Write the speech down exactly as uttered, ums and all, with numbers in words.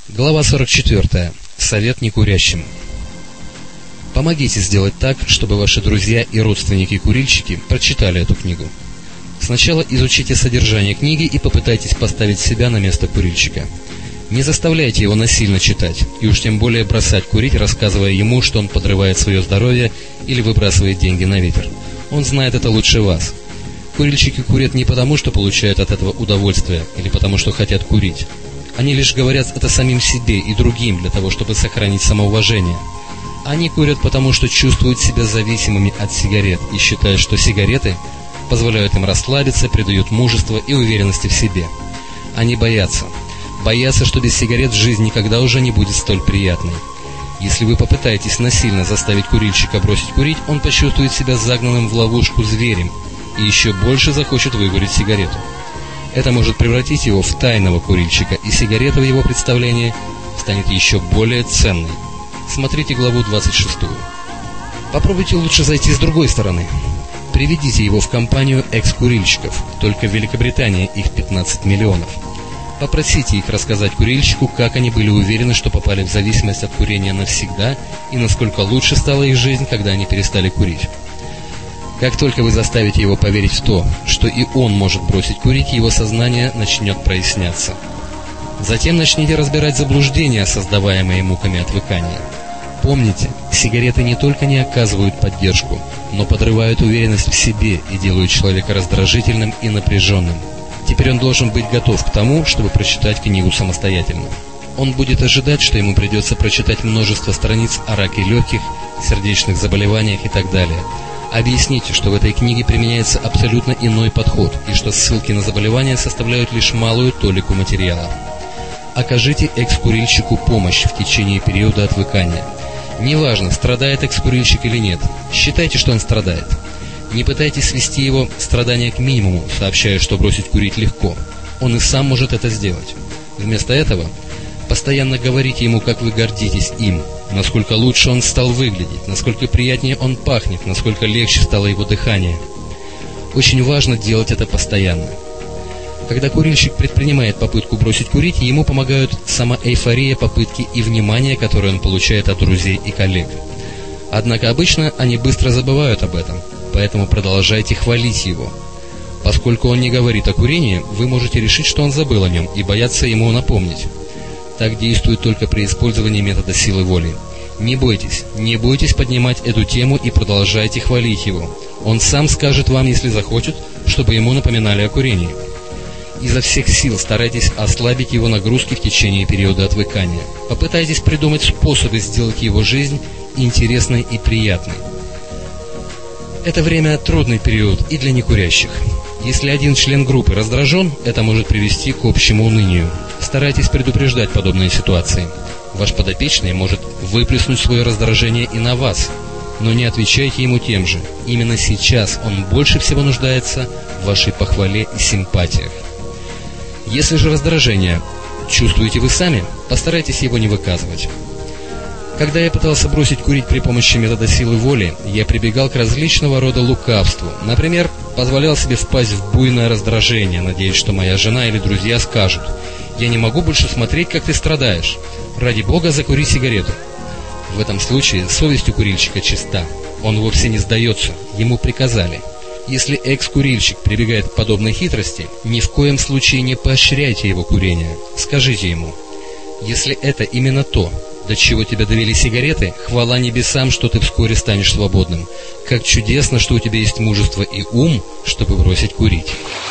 Глава сорок четвёртая. Совет некурящим. Помогите сделать так, чтобы ваши друзья и родственники-курильщики прочитали эту книгу. Сначала изучите содержание книги и попытайтесь поставить себя на место курильщика. Не заставляйте его насильно читать, и уж тем более бросать курить, рассказывая ему, что он подрывает свое здоровье или выбрасывает деньги на ветер. Он знает это лучше вас. Курильщики курят не потому, что получают от этого удовольствие, или потому, что хотят курить. Они лишь говорят это самим себе и другим для того, чтобы сохранить самоуважение. Они курят потому, что чувствуют себя зависимыми от сигарет и считают, что сигареты позволяют им расслабиться, придают мужество и уверенности в себе. Они боятся. Боятся, что без сигарет жизнь никогда уже не будет столь приятной. Если вы попытаетесь насильно заставить курильщика бросить курить, он почувствует себя загнанным в ловушку зверем и еще больше захочет выкурить сигарету. Это может превратить его в тайного курильщика, и сигарета в его представлении станет еще более ценной. Смотрите главу двадцать шестую. Попробуйте лучше зайти с другой стороны. Приведите его в компанию экс-курильщиков, только в Великобритании их пятнадцать миллионов. Попросите их рассказать курильщику, как они были уверены, что попали в зависимость от курения навсегда, и насколько лучше стала их жизнь, когда они перестали курить. Как только вы заставите его поверить в то, что и он может бросить курить, его сознание начнет проясняться. Затем начните разбирать заблуждения, создаваемые муками отвыкания. Помните, сигареты не только не оказывают поддержку, но подрывают уверенность в себе и делают человека раздражительным и напряженным. Теперь он должен быть готов к тому, чтобы прочитать книгу самостоятельно. Он будет ожидать, что ему придется прочитать множество страниц о раке легких, сердечных заболеваниях и так далее. Объясните, что в этой книге применяется абсолютно иной подход, и что ссылки на заболевания составляют лишь малую толику материала. Окажите экс-курильщику помощь в течение периода отвыкания. Неважно, страдает экс-курильщик или нет, считайте, что он страдает. Не пытайтесь свести его страдания к минимуму, сообщая, что бросить курить легко. Он и сам может это сделать. Вместо этого постоянно говорите ему, как вы гордитесь им, насколько лучше он стал выглядеть, насколько приятнее он пахнет, насколько легче стало его дыхание. Очень важно делать это постоянно. Когда курильщик предпринимает попытку бросить курить, ему помогают сама эйфория попытки и внимание, которое он получает от друзей и коллег. Однако обычно они быстро забывают об этом, поэтому продолжайте хвалить его. Поскольку он не говорит о курении, вы можете решить, что он забыл о нем, и бояться ему напомнить. Так действует только при использовании метода силы воли. Не бойтесь, не бойтесь поднимать эту тему и продолжайте хвалить его. Он сам скажет вам, если захочет, чтобы ему напоминали о курении. Изо всех сил старайтесь ослабить его нагрузки в течение периода отвыкания. Попытайтесь придумать способы сделать его жизнь интересной и приятной. Это время трудный период и для некурящих. Если один член группы раздражен, это может привести к общему унынию. Старайтесь предупреждать подобные ситуации. Ваш подопечный может выплеснуть свое раздражение и на вас, но не отвечайте ему тем же. Именно сейчас он больше всего нуждается в вашей похвале и симпатиях. Если же раздражение чувствуете вы сами, постарайтесь его не выказывать. Когда я пытался бросить курить при помощи метода силы воли, я прибегал к различного рода лукавству. Например, позволял себе впасть в буйное раздражение, надеясь, что моя жена или друзья скажут: «Я не могу больше смотреть, как ты страдаешь. Ради Бога, закури сигарету». В этом случае совесть у курильщика чиста. Он вовсе не сдается, ему приказали. Если экс-курильщик прибегает к подобной хитрости, ни в коем случае не поощряйте его курение. Скажите ему: «Если это именно то, до чего тебя довели сигареты, хвала небесам, что ты вскоре станешь свободным. Как чудесно, что у тебя есть мужество и ум, чтобы бросить курить».